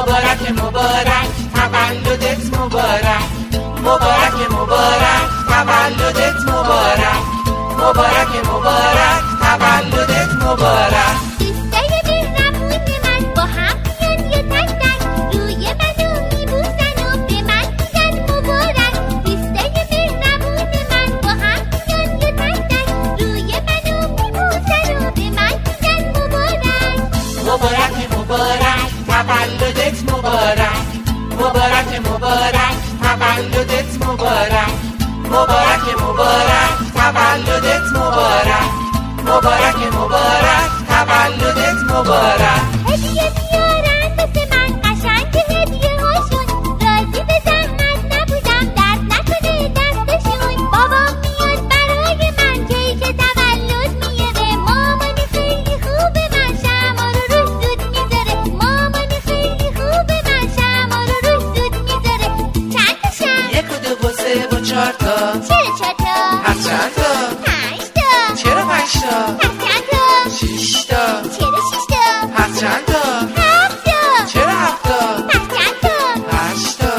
مبارک مبارک تولدت مبارک، مبارک مبارک تولدت مبارک، مبارک مبارک تولدت مبارک. دوستای مهربون من با هم میان یه تک تک روی منو میبوسن و به من میگن مبارک. دوستای مهربون من با هم میان یه تک تک روی منو میبوسن و به من میگن مبارک. مبارک مبارک تولدت مبارک، مبارک مبارک تولدت مبارک، مبارک مبارک تولدت مبارک، مبارک مبارک تولدت مبارک. هدیه میارن مثل من قشنگ هدیه هاشون، راضی به زحمت نبودم درد نکنه دستشون. بابام میاد برای من کیک تولد میاره، مامان خیلی خوبه من شمع رو روش زود میذاره، مامان خیلی خوبه من شمع رو روش زود میذاره. چند تا شمع؟ 1 و 2 و 3 و 4 تا. چرا 4 تا؟ پس چند تا؟ 5 تا. چرا 5 تا؟ پس چند تا؟ 6 تا. چرا 6 تا؟ پس چند تا؟ 7 تا. چرا 7 تا؟ پس چند تا؟ 8 تا.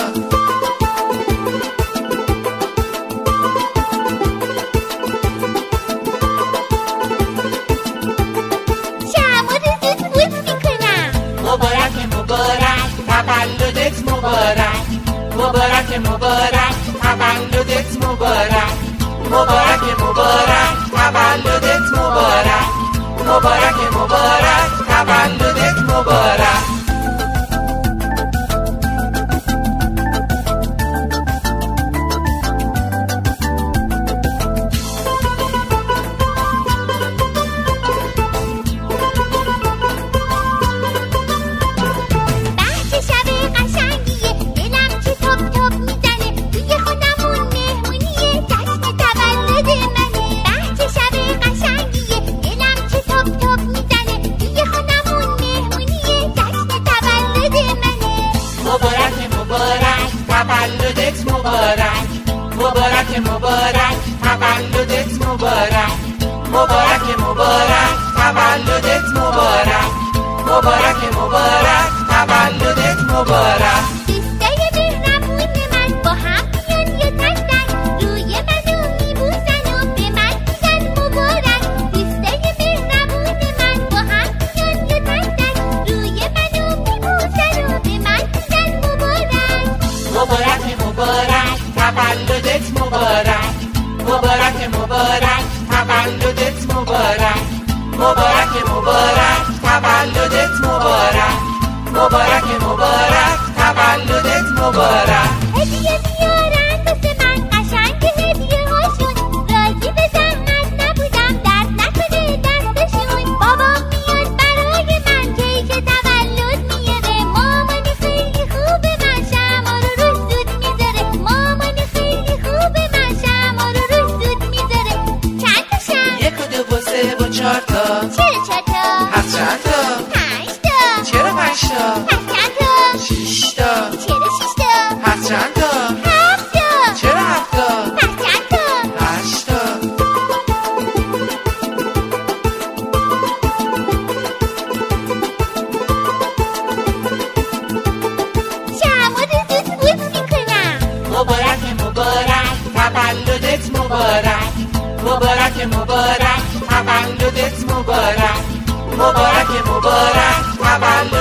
شمع رو زود بود میکنم. مبارک مبارک تولدت مبارک، مبارک مبارک تولدت مبارک، مبارک مبارک تولدت مبارک، مبارک مبارک تولدت مبارک. بحث شب قشنگیه، دلم چه تاپ تاپ میزنه، توی خودمون مهمونیه، جشن تولد منه. بحث شب قشنگیه، دلم چه تاپ تاپ میزنه، توی خودمون مهمونیه، جشن تولد منه. مبارک مبارک تولدت مبارک، مبارک مبارک تولدت مبارک، مبارک مبارک تولدت مبارک، مبارک مبارک تولدت مبارک. دوستای مهربون من با هم میان یه تک تک روی منو میبوسن و به من میگن مبارک. دوستای مهربون من با هم میان یه تک تک روی منو میبوسن و به من میگن مبارک. مبارک مبارک تولدت مبارک، مبارک مبارک تولدت مبارک، مبارک مبارک تولدت مبارک، مبارک مبارک تولدت مبارک. هدیه میارن مثل من قشنگ هدیه هاشون، راضی به زحمت نبودم درد نکنه دستشون. بابام میاد برای من کیک تولد میاره، مامان خیلی خوبه من شمع رو روش زود میذاره، مامان خیلی خوبه من شمع رو روش زود میذاره. چند تا شمع؟ 1 و 2 و 3 و 4 تا. چرا 4 تا؟ پس چند تا؟ 5 تا. چرا 5 تا؟ پس چند تا؟ 6 تا. چرا 6 تا؟ پس چند تا؟ 7 تا. چرا 7 تا؟ پس چند تا؟ 8 تا. شمع رو زود بود میکنم. مبارک مبارک تولدت مبارک، مبارک مبارک تولدت مبارک، مبارک مبارک تولدت